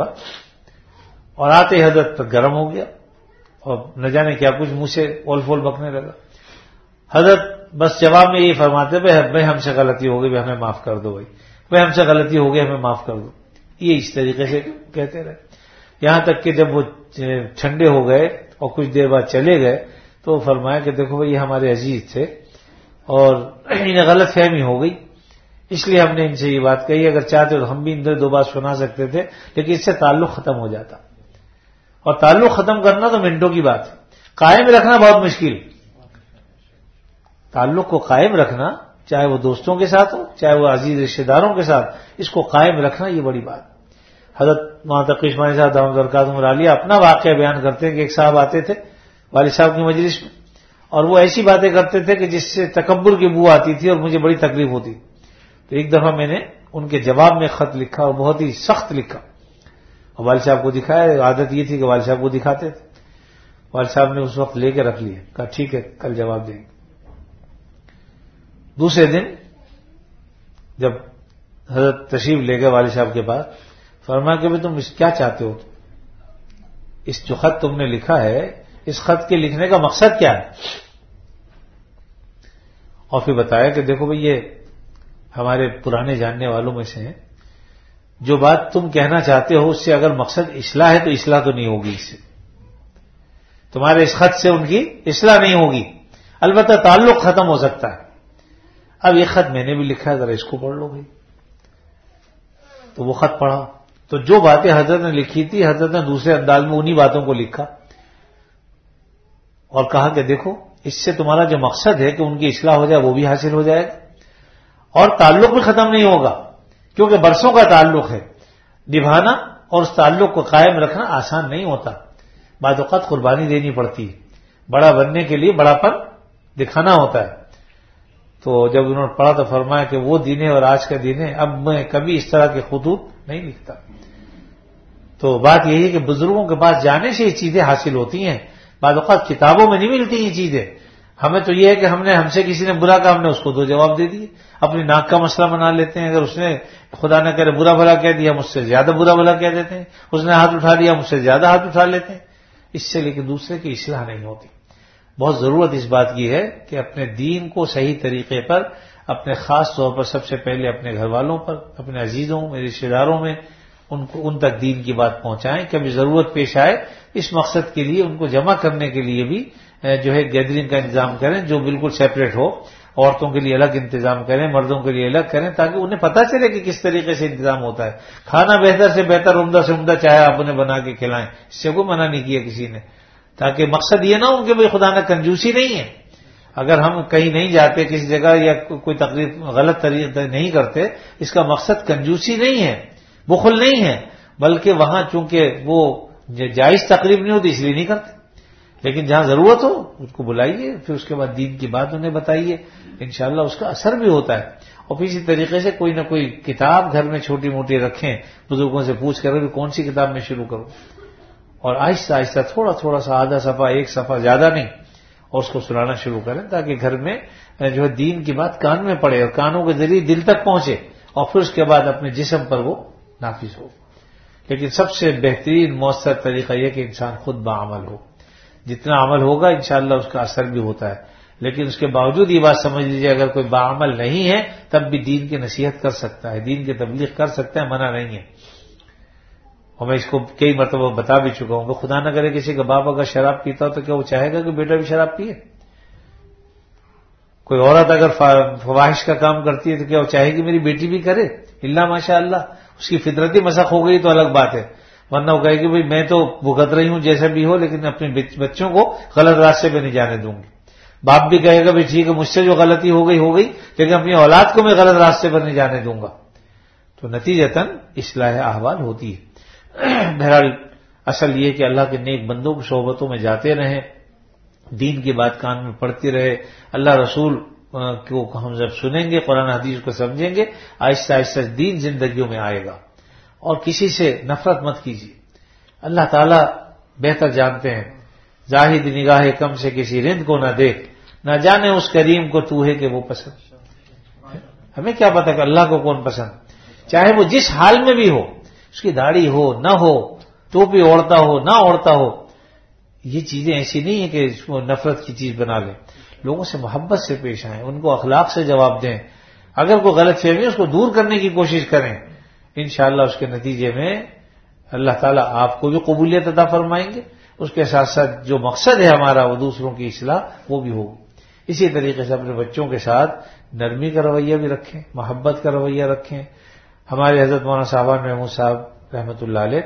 اور آتے حضرت پر گرم ہو گیا اور نہ جانے کیا کچھ منہ سے اول فول بکنے لگا. حضرت بس جواب میں یہ فرماتے بھائی ہم سے غلطی ہو گئی، بھائی ہمیں معاف کر دو، بھائی بھائی ہم سے غلطی ہو گئی، ہمیں معاف کر دو. یہ اس طریقے سے کہتے رہے، یہاں تک کہ جب وہ ٹھنڈے ہو گئے اور کچھ دیر بعد چلے گئے تو فرمایا کہ دیکھو بھائی یہ ہمارے عزیز تھے اور انہیں غلط فہمی ہو گئی، اس لیے ہم نے ان سے یہ بات کہی. اگر چاہتے تو ہم بھی ان دو بات سنا سکتے تھے، لیکن اس سے تعلق ختم ہو جاتا، اور تعلق ختم کرنا تو منٹوں کی بات ہے، قائم رکھنا بہت مشکل. تعلق کو قائم رکھنا، چاہے وہ دوستوں کے ساتھ ہو، چاہے وہ عزیز رشتہ داروں کے ساتھ، اس کو قائم رکھنا یہ بڑی بات. حضرت تقی عثمانی صاحب دامت برکاتہم العالیہ اپنا واقعہ بیان کرتے ہیں کہ ایک صاحب آتے تھے والد صاحب کی مجلس میں، اور وہ ایسی باتیں کرتے تھے کہ جس سے تکبر کی بو آتی تھی اور مجھے بڑی تکلیف ہوتی. تو ایک دفعہ میں نے ان کے جواب میں خط لکھا اور بہت ہی سخت لکھا، اور والد صاحب کو دکھایا. عادت یہ تھی کہ والد صاحب کو دکھاتے تھے. والد صاحب نے اس وقت لے کے رکھ لیا، کہا ٹھیک ہے کل جواب دیں گے. دوسرے دن جب حضرت تشریف لے گئے والد صاحب کے پاس، فرمایا کہ تم اس کیا چاہتے ہو، اس جو خط تم نے لکھا ہے اس خط کے لکھنے کا مقصد کیا ہے؟ اور پھر بتایا کہ دیکھو بھئی یہ ہمارے پرانے جاننے والوں میں سے ہیں، جو بات تم کہنا چاہتے ہو اس سے اگر مقصد اصلاح ہے تو اصلاح تو نہیں ہوگی، اس سے تمہارے اس خط سے ان کی اصلاح نہیں ہوگی، البتہ تعلق ختم ہو سکتا ہے. اب یہ خط میں نے بھی لکھا ہے، ذرا اس کو پڑھ لو بھائی. تو وہ خط پڑھا تو جو باتیں حضرت نے لکھی تھی حضرت نے دوسرے انداز میں انہی باتوں کو لکھا اور کہا کہ دیکھو اس سے تمہارا جو مقصد ہے کہ ان کی اصلاح ہو جائے وہ بھی حاصل ہو جائے گا، اور تعلق بھی ختم نہیں ہوگا، کیونکہ برسوں کا تعلق ہے، نبھانا اور اس تعلق کو قائم رکھنا آسان نہیں ہوتا، بعض اوقات قربانی دینی پڑتی ہے، بڑا بننے کے لیے بڑا پن دکھانا ہوتا ہے۔ تو جب انہوں نے پڑھا تو فرمایا کہ وہ دین ہے اور آج کا دین ہے، اب میں کبھی اس طرح کے خطوط نہیں لکھتا۔ تو بات یہی ہے کہ بزرگوں کے پاس جانے سے یہ چیزیں حاصل ہوتی ہیں، بعض اوقات کتابوں میں نہیں ملتی یہ چیزیں، ہمیں تو یہ ہے کہ ہم نے ہم سے کسی نے برا کہا، ہم نے اس کو دو جواب دے دیے، اپنی ناک کا مسئلہ بنا لیتے ہیں، اگر اس نے خدا نہ کرے برا بھلا کہہ دیا، مجھ سے زیادہ برا بھلا کہہ دیتے ہیں، اس نے ہاتھ اٹھا لیا، مجھ سے زیادہ ہاتھ اٹھا لیتے ہیں، اس سے لیکن دوسرے کی اصلاح نہیں ہوتی۔ بہت ضرورت اس بات کی ہے کہ اپنے دین کو صحیح طریقے پر، اپنے خاص طور پر سب سے پہلے اپنے گھر والوں پر، اپنے عزیزوں میرے رشتے داروں میں ان کو ان تک دین کی بات پہنچائیں، کبھی ضرورت پیش آئے اس مقصد کے لیے ان کو جمع کرنے کے لیے بھی جو ہے گیدرنگ کا انتظام کریں، جو بالکل سیپریٹ ہو، عورتوں کے لیے الگ انتظام کریں، مردوں کے لیے الگ کریں، تاکہ انہیں پتہ چلے کہ کس طریقے سے انتظام ہوتا ہے۔ کھانا بہتر سے بہتر، عمدہ سے عمدہ چاہے آپ انہیں بنا کے کھلائیں، اس سے کوئی منع نہیں کیا کسی نے، تاکہ مقصد یہ نہ ہو کہ بھئی خدا نہ کنجوسی نہیں ہے، اگر ہم کہیں نہیں جاتے کسی جگہ یا کوئی تقریر غلط طریقے نہیں کرتے، اس کا مقصد کنجوسی نہیں ہے، بخل نہیں ہے، بلکہ وہاں چونکہ وہ جائز تقریب نہیں ہوتی اس لیے نہیں کرتے، لیکن جہاں ضرورت ہو اس کو بلائیے، پھر اس کے بعد دین کی بات انہیں بتائیے، انشاءاللہ اس کا اثر بھی ہوتا ہے۔ اور پھر اسی طریقے سے کوئی نہ کوئی کتاب گھر میں چھوٹی موٹی رکھیں، بزرگوں سے پوچھ کر کہ کون سی کتاب میں شروع کروں، اور آہستہ آہستہ تھوڑا تھوڑا سا آدھا صفحہ ایک صفحہ زیادہ نہیں، اور اس کو سنانا شروع کریں، تاکہ گھر میں جو ہے دین کی بات کان میں پڑے اور کانوں کے ذریعے دل تک پہنچے، اور پھر اس کے بعد اپنے جسم پر وہ نافذ ہو۔ لیکن سب سے بہترین مؤثر طریقہ یہ کہ انسان خود باعمل ہو، جتنا عمل ہوگا انشاءاللہ اس کا اثر بھی ہوتا ہے، لیکن اس کے باوجود یہ بات سمجھ لیجیے اگر کوئی باعمل نہیں ہے تب بھی دین کی نصیحت کر سکتا ہے، دین کی تبلیغ کر سکتا ہے، منع نہیں ہے۔ اور میں اس کو کئی مرتبہ بتا بھی چکا ہوں کہ خدا نہ کرے کسی کا باپ اگر شراب پیتا ہو تو کیا وہ چاہے گا کہ بیٹا بھی شراب پیے؟ کوئی عورت اگر فواحش کا کام کرتی ہے تو کیا وہ چاہے گی میری بیٹی بھی کرے؟ اللہ ماشاء اللہ، اس کی فطرتی مسخ ہو گئی تو الگ بات ہے، ورنہ وہ کہے گی بھئی میں تو بھگت رہی ہوں جیسے بھی ہو، لیکن اپنے بچوں کو غلط راستے پہ نہیں جانے دوں گی۔ باپ بھی کہے گا بھئی ٹھیک ہے مجھ سے جو غلطی ہو گئی ہو گئی، لیکن اپنی اولاد کو میں غلط راستے پر نہیں جانے دوں گا، تو نتیجتاً اصلاح احوال ہوتی ہے۔ بہرحال اصل یہ کہ اللہ کے نیک بندوں کی صحبتوں میں جاتے رہیں، دین کی بات کان میں پڑتی رہے، اللہ رسول کو ہم جب سنیں گے، قرآن حدیث کو سمجھیں گے، آہستہ آہستہ دین زندگیوں میں آئے گا۔ اور کسی سے نفرت مت کیجیے، اللہ تعالیٰ بہتر جانتے ہیں، زاہد نگاہ کم سے کسی رند کو نہ دیکھ، نہ جانے اس کریم کو تو ہے کہ وہ پسند۔ ہمیں کیا پتہ کہ اللہ کو کون پسند، چاہے وہ جس حال میں بھی ہو، اس کی داڑھی ہو نہ ہو، ٹوپی اوڑھتا ہو نہ اوڑھتا ہو، یہ چیزیں ایسی نہیں ہیں کہ اس کو نفرت کی چیز بنا لیں، لوگوں سے محبت سے پیش آئیں، ان کو اخلاق سے جواب دیں، اگر کوئی غلط فہمی ہے اس کو دور کرنے کی کوشش کریں، انشاءاللہ اس کے نتیجے میں اللہ تعالیٰ آپ کو بھی قبولیت عطا فرمائیں گے، اس کے ساتھ ساتھ جو مقصد ہے ہمارا وہ دوسروں کی اصلاح وہ بھی ہوگی۔ اسی طریقے سے اپنے بچوں کے ساتھ نرمی کا رویہ بھی رکھیں، محبت کا رویہ رکھیں۔ ہمارے حضرت مولانا صاحبان محمود صاحب رحمۃ اللہ علیہ،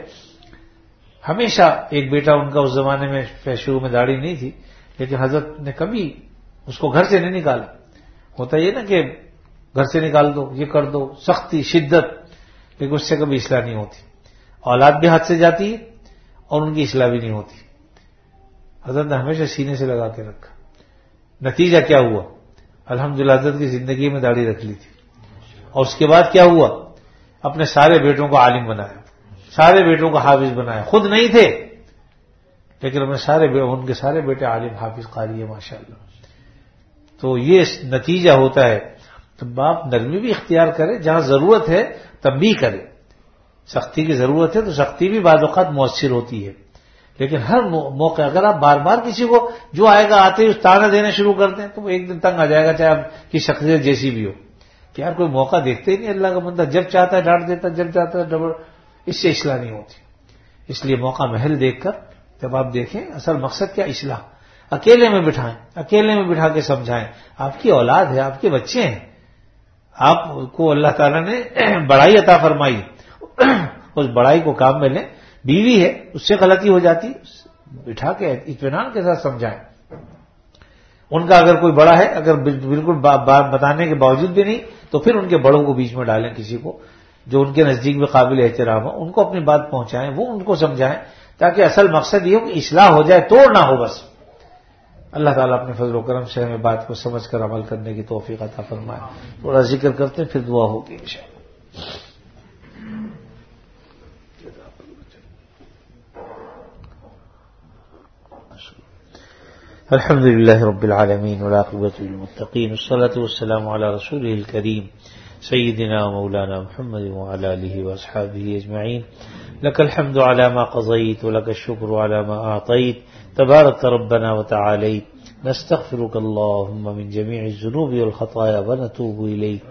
ہمیشہ ایک بیٹا ان کا اس زمانے میں شروع میں داڑھی نہیں تھی، لیکن حضرت نے کبھی اس کو گھر سے نہیں نکالا۔ ہوتا یہ نا کہ گھر سے نکال دو، یہ کر دو، سختی شدت، لیکن اس سے کبھی اصلاح نہیں ہوتی، اولاد بھی ہاتھ سے جاتی ہے اور ان کی اصلاح بھی نہیں ہوتی۔ حضرت نے ہمیشہ سینے سے لگا کے رکھا، نتیجہ کیا ہوا؟ الحمدللہ حضرت کی زندگی میں داڑھی رکھ لی تھی، اور اس کے بعد کیا ہوا؟ اپنے سارے بیٹوں کو عالم بنایا، سارے بیٹوں کو حافظ بنایا، خود نہیں تھے لیکن اپنے سارے ان کے سارے بیٹے عالم حافظ قاری ہیں ماشاءاللہ۔ تو یہ نتیجہ ہوتا ہے، تو باپ نرمی بھی اختیار کرے، جہاں ضرورت ہے تب بھی کرے، سختی کی ضرورت ہے تو سختی بھی بعض اوقات مؤثر ہوتی ہے، لیکن ہر موقع اگر آپ بار بار کسی کو جو آئے گا آتے ہی تانا دینا شروع کرتے ہیں تو وہ ایک دن تنگ آ جائے گا، چاہے آپ کی شخصیت جیسی بھی ہو، کہ یار کوئی موقع دیکھتے ہی نہیں اللہ کا بندہ، جب چاہتا ہے ڈانٹ دیتا، جب چاہتا ہے ڈبل، اس سے اصلاح نہیں ہوتی۔ اس لیے موقع محل دیکھ کر جب آپ دیکھیں اصل مقصد کیا، اصلاح، اکیلے میں بٹھائیں، اکیلے میں بٹھا کے سمجھائیں، آپ کی اولاد ہے، آپ کے بچے ہیں، آپ کو اللہ تعالیٰ نے بڑائی عطا فرمائی، اس بڑائی کو کام میں لیں، بیوی ہے اس سے غلطی ہو جاتی، بٹھا کے اطمینان کے ساتھ سمجھائیں، ان کا اگر کوئی بڑا ہے، اگر بالکل بات بتانے کے باوجود بھی نہیں، تو پھر ان کے بڑوں کو بیچ میں ڈالیں، کسی کو جو ان کے نزدیک بھی قابل احترام ہو، ان کو اپنی بات پہنچائیں، وہ ان کو سمجھائیں، تاکہ اصل مقصد یہ ہو کہ اصلاح ہو جائے، توڑ نہ ہو بس۔ اللہ تعالیٰ اپنے فضل و کرم سے ہمیں بات کو سمجھ کر عمل کرنے کی توفیق عطا فرمائے۔ تھوڑا ذکر کرتے ہیں پھر دعا ہوگی انشاءاللہ۔ الحمد لله رب العالمين والعاقبة للمتقين والصلاة والسلام على رسوله الكريم سيدنا ومولانا محمد وعلى آله وأصحابه أجمعين. لك الحمد على ما قضيت ولك الشكر على ما أعطيت، تبارك ربنا وتعاليت. نستغفرك اللهم من جميع الذنوب والخطايا ونتوب إليك.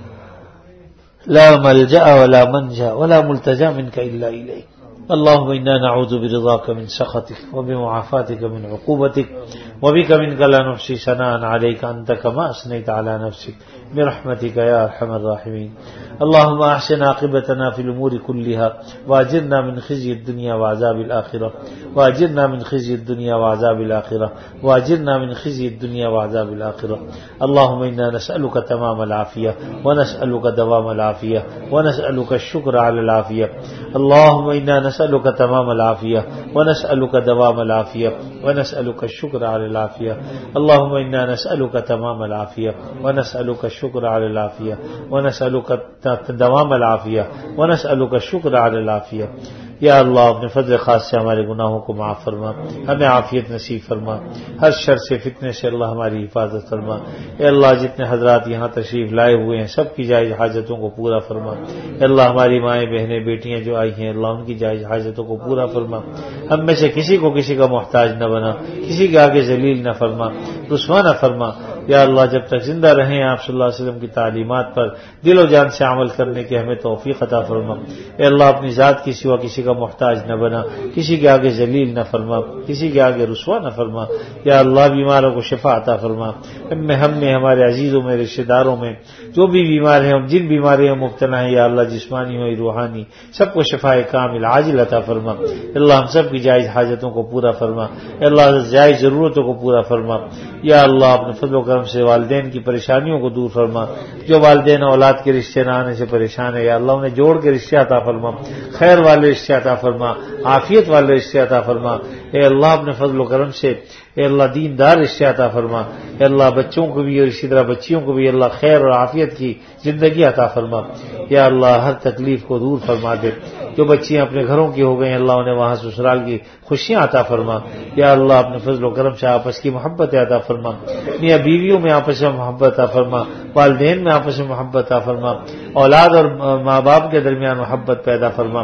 لا ملجأ ولا منجا ولا ملتجا منك إلا إليك. اللهم إنا نعوذ برضاك من سخطك وبمعافاتك من عقوبتك وبك منك لا نحصي ثناء عليك أنت كما أثنيت على نفسك برحمتك يا أرحم الراحمين. اللهم أحسن عاقبتنا في الأمور كلها وأجرنا من خزي الدنيا وعذاب الآخرة وأجرنا من خزي الدنيا وعذاب الآخرة وأجرنا من خزي الدنيا وعذاب الآخرة. اللهم إنا نسألك تمام العافية ونسألك دوام العافية ونسألك الشكر على العافية. اللهم إنا نسألك تمام العافية ونسألك دوام العافية ونسألك الشكر على العافية. اللهم إنا نسألك تمام العافية ونسألك الشكر على العافية ونسألك دوام العافية ونسألك الشكر على العافية. یا اللہ اپنے فضل خاص سے ہمارے گناہوں کو معاف فرما، ہمیں عافیت نصیب فرما، ہر شر سے فتنے سے اللہ ہماری حفاظت فرما۔ اے اللہ جتنے حضرات یہاں تشریف لائے ہوئے ہیں سب کی جائز حاجتوں کو پورا فرما۔ اے اللہ ہماری مائیں بہنیں بیٹیاں جو آئی ہیں اللہ ان کی جائز حاجتوں کو پورا فرما۔ ہم میں سے کسی کو کسی کا محتاج نہ بنا، کسی کے آگے ذلیل نہ فرما، رسوا نہ فرما۔ یا اللہ جب تک زندہ رہیں آپ صلی اللہ علیہ وسلم کی تعلیمات پر دل و جان سے عمل کرنے کی ہمیں توفیق عطا فرما۔ اے اللہ اپنی ذات کی سوا کسی کا محتاج نہ بنا، کسی کے آگے ذلیل نہ فرما، کسی کے آگے رسوا نہ فرما۔ یا اللہ بیماروں کو شفا عطا فرما۔ ہم ہم میں ہمارے عزیزوں میں رشتہ داروں میں جو بھی بیمار ہیں، جن بیماریوں میں مبتلا ہیں یا اللہ جسمانی ہو روحانی، سب کو شفا کامل عاجل عطا فرما۔ اللہ ہم سب کی جائز حاجتوں کو پورا فرما۔ اے اللہ جائز ضرورتوں کو پورا فرما۔ یا اللہ اپنے فضل و کرم سے والدین کی پریشانیوں کو دور فرما۔ جو والدین اولاد کے رشتے نہ آنے سے پریشان ہے یا اللہ انہیں جوڑ کے رشتے عطا فرما، خیر والے رشتے عطا فرما، عافیت والے رشتے عطا فرما۔ اے اللہ اپنے فضل و کرم سے اے اللہ دین دار رشتے عطا فرما۔ اے اللہ بچوں کو بھی اور اسی طرح بچیوں کو بھی اللہ خیر اور عافیت کی زندگی عطا فرما۔ یا اللہ ہر تکلیف کو دور فرما دے۔ جو بچیاں اپنے گھروں کی ہو گئی اللہ انہیں وہاں سسرال کی خوشیاں عطا فرما۔ یا اللہ اپنے فضل و کرم سے آپس کی محبت عطا فرما، میاں بیویوں میں آپس میں محبت عطا فرما، والدین میں آپس میں محبت عطا فرما، اولاد اور ماں باپ کے درمیان محبت پیدا فرما۔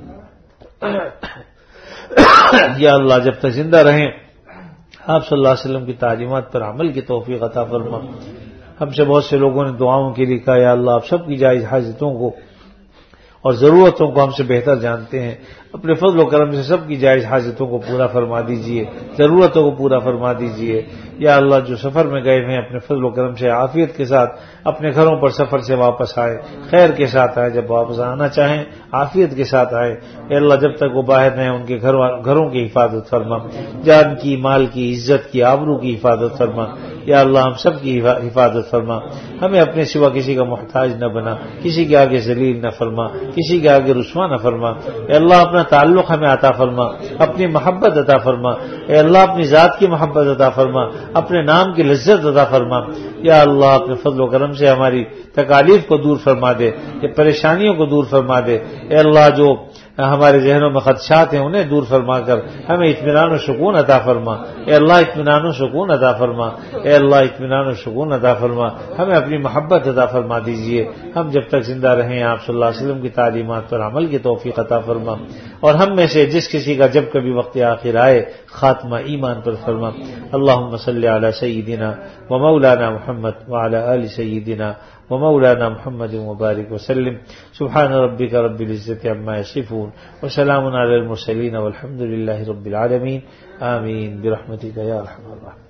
یا اللہ جب تک زندہ رہیں آپ صلی اللہ علیہ وسلم کی تعلیمات پر عمل کی توفیق عطا فرما۔ ہم سے بہت سے لوگوں نے دعاؤں کے لیے کہا یا اللہ آپ سب کی جائز حاجتوں کو اور ضرورتوں کو ہم سے بہتر جانتے ہیں، اپنے فضل و کرم سے سب کی جائز حاجتوں کو پورا فرما دیجئے، ضرورتوں کو پورا فرما دیجئے۔ یا اللہ جو سفر میں گئے ہیں اپنے فضل و کرم سے عافیت کے ساتھ اپنے گھروں پر سفر سے واپس آئے، خیر کے ساتھ آئے، جب واپس آنا چاہیں عافیت کے ساتھ آئے۔ اے اللہ جب تک وہ باہر رہیں ان کے گھروں کی حفاظت فرما، جان کی، مال کی، عزت کی، آبرو کی حفاظت فرما۔ یا اللہ ہم سب کی حفاظت فرما، ہمیں اپنے سوا کسی کا محتاج نہ بنا، کسی کے آگے ذلیل نہ فرما، کسی کے آگے رسوا نہ فرما۔ اے اللہ اپنا تعلق ہمیں عطا فرما، اپنی محبت عطا فرما۔ اے اللہ اپنی ذات کی محبت عطا فرما، اپنے نام کی لذت عطا فرما۔ یا اللہ اپنے فضل و کرم سے ہماری تکالیف کو دور فرما دے، یہ پریشانیوں کو دور فرما دے۔ اے اللہ جو ہمارے ذہنوں میں خدشات ہیں انہیں دور فرما کر ہمیں اطمینان و سکون عطا فرما۔ اے اللہ اطمینان و سکون عطا فرما۔ اے اللہ اطمینان و سکون عطا فرما، ہمیں اپنی محبت عطا فرما دیجئے۔ ہم جب تک زندہ رہیں آپ صلی اللہ علیہ وسلم کی تعلیمات پر عمل کی توفیق عطا فرما، اور ہم میں سے جس کسی کا جب کبھی وقت آخر آئے خاتمہ ایمان پر فرما۔ اللہم صلی علی سیدنا و مولانا محمد وعلی آل سیدنا ومولانا محمد مبارک وسلم۔ سبحان ربک رب العزت عما یصفون وسلام علی المرسلین والحمد للہ رب العالمین۔ آمین برحمتک یا ارحم الراحمین۔